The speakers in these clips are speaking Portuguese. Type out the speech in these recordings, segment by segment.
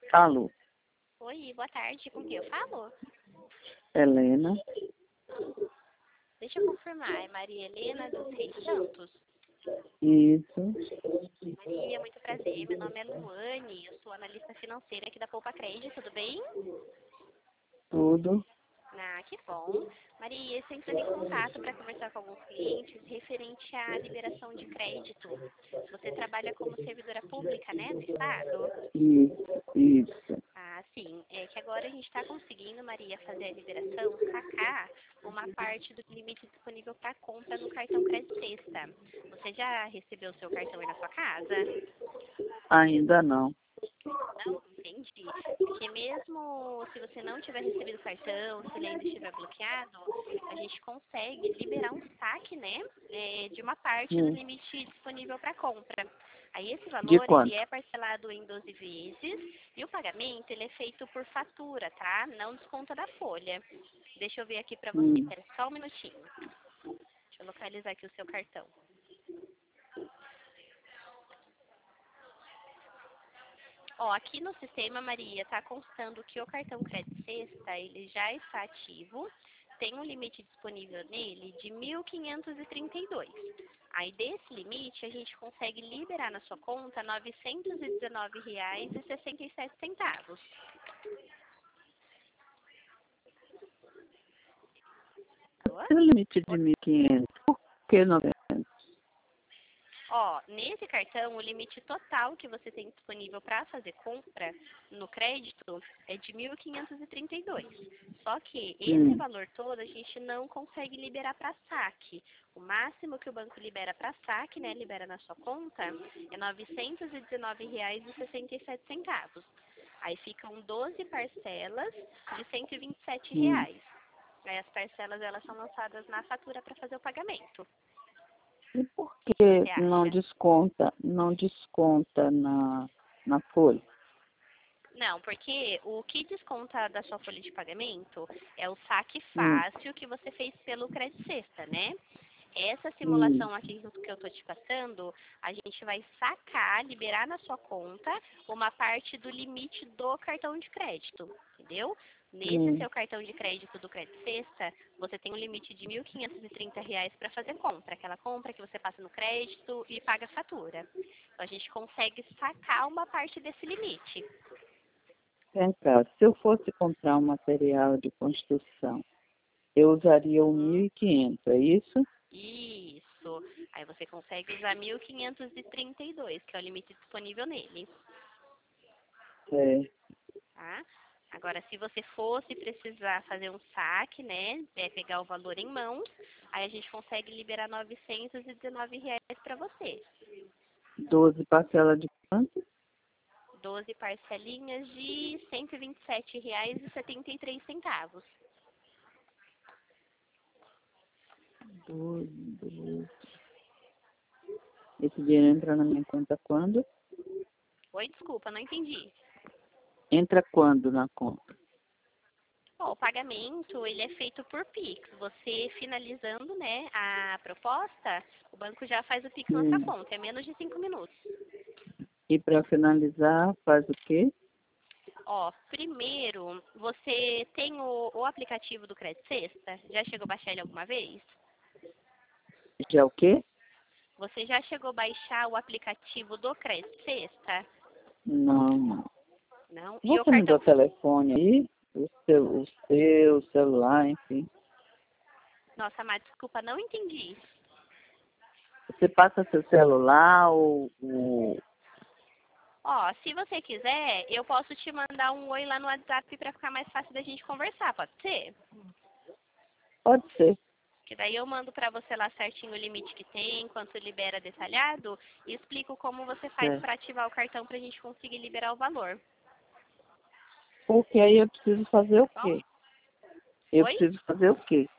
Alô, Oi, boa tarde. Com quem eu falo? Helena? Deixa eu confirmar. É Maria Helena dos Reis Santos? Isso, Maria, muito prazer. Meu nome é Luane. Eu sou analista financeira aqui da Poupa Crédito. Tudo bem? tudo. Ah, que bom. Maria, você entrou em contato para conversar com alguns clientes referente à liberação de crédito. Você trabalha como servidora pública, né, do Estado? Isso. Ah, sim. É que agora a gente está conseguindo, Maria, fazer a liberação, sacar uma parte do limite disponível para compra no cartão Crédito Sexta. Você já recebeu o seu cartão aí na sua casa? Ainda não. Não? Entendi. Porque mesmo se você não tiver recebido o cartão, se ele ainda estiver bloqueado, a gente consegue liberar um saque, né, de uma parte do Hum, limite disponível para compra. Aí esse De valor, ele quanto? é parcelado em 12 vezes e o pagamento, ele é feito por fatura, tá? Não desconta da folha. Deixa eu ver aqui para você. Hum, Espera só um minutinho. Deixa eu localizar aqui o seu cartão. Ó, aqui no sistema, Maria, está constando que o cartão Crédito Sexta, ele já está ativo, tem um limite disponível nele de 1.532. Aí, desse limite, a gente consegue liberar na sua conta R$ 919,67. Alô? e o limite de 1.500? Por que 900? Ó, nesse cartão, o limite total que você tem disponível para fazer compra no crédito é de 1.532. Só que esse Hum, valor todo a gente não consegue liberar para saque. O máximo que o banco libera para saque, né, libera na sua conta, é R$ 919,67. Aí ficam 12 parcelas de R$ 127. hum. Aí as parcelas elas são lançadas na fatura para fazer o pagamento. O E por que que que você não acha? desconta na folha? Não, porque o que desconta da sua folha de pagamento é o saque Hum, fácil que você fez pelo Crédito Sexta, né? Essa hum, simulação aqui que eu estou te passando, a gente vai sacar, liberar na sua conta uma parte do limite do cartão de crédito, entendeu? Nesse hum. seu cartão de crédito do Crédito Sexta, você tem um limite de R$ 1.530 para fazer compra, aquela compra que você passa no crédito e paga a fatura. Então, a gente consegue sacar uma parte desse limite. Vem cá, se eu fosse comprar um material de construção, eu usaria o Uhum. 1.500, é isso? Isso. Aí você consegue usar 1.532, que é o limite disponível nele, É. tá? Agora, se você fosse precisar fazer um saque, né, pegar o valor em mãos, aí a gente consegue liberar R$ 919 para você. 12 parcelas de quanto? 12 parcelinhas de R$ 127,73. 12. Esse dinheiro entra na minha conta quando? Oi, desculpa, não entendi. Entra quando na conta? Bom, o pagamento ele é feito por Pix. Você finalizando, né, a proposta, o banco já faz o Pix na sua Hum. conta. É menos de 5 minutos. E para finalizar, faz o quê? Ó, primeiro, você tem o aplicativo do Crédito Sexta? Já chegou a baixar ele alguma vez? Já o quê? Você já chegou a baixar o aplicativo do Crédito Sexta? Não, não. Não? E o Você me deu cartão? o telefone aí? O seu celular, enfim. Nossa, Má, desculpa, não entendi. Você passa seu celular ou... Ó, se você quiser, eu posso te mandar um oi lá no WhatsApp para ficar mais fácil da gente conversar, pode ser? Pode ser. Que daí eu mando para você lá certinho o limite que tem, quanto libera detalhado, e explico como você faz Certo. para ativar o cartão para a gente conseguir liberar o valor. Porque aí eu preciso fazer o Bom? quê? Eu Oi? preciso fazer o quê?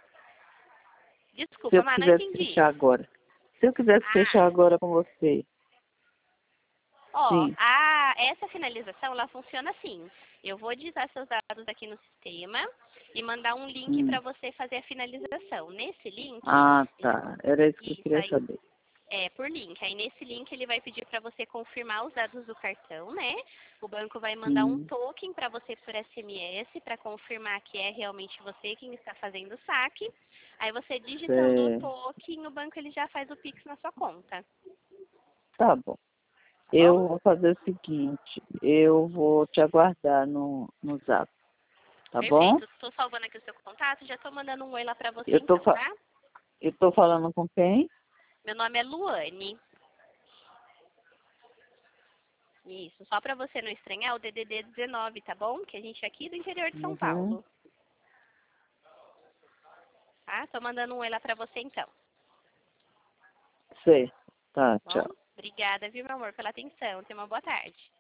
Se Desculpa, eu mas não quisesse entendi. fechar agora. Se eu quisesse Ah, fechar agora com você. ó, Sim. essa finalização, ela funciona assim. Eu vou digitar seus dados aqui no sistema e mandar um link Hum. para você fazer a finalização. Nesse link, Ah, tá. Era isso que eu isso queria aí. saber. É, por link. Aí nesse link ele vai pedir para você confirmar os dados do cartão, né? O banco vai mandar um token para você por SMS para confirmar que é realmente você quem está fazendo o saque. Aí você digitando o Certo. token, o banco ele já faz o Pix na sua conta. Tá bom. Tá bom? Eu vou fazer o seguinte, eu vou te aguardar no Zap, tá bom? Perfeito. Estou salvando aqui o seu contato, já estou mandando um oi lá para você Eu tô, então, fa tá? eu tô falando com quem? Meu nome é Luane. Isso, só para você não estranhar, o DDD 19, tá bom? Que a gente é aqui do interior de São Uhum. Paulo. Tá? Tô mandando um oi lá para você então. Certo. Tá, Bom? tchau. Obrigada, viu, meu amor, pela atenção. Tenha uma boa tarde.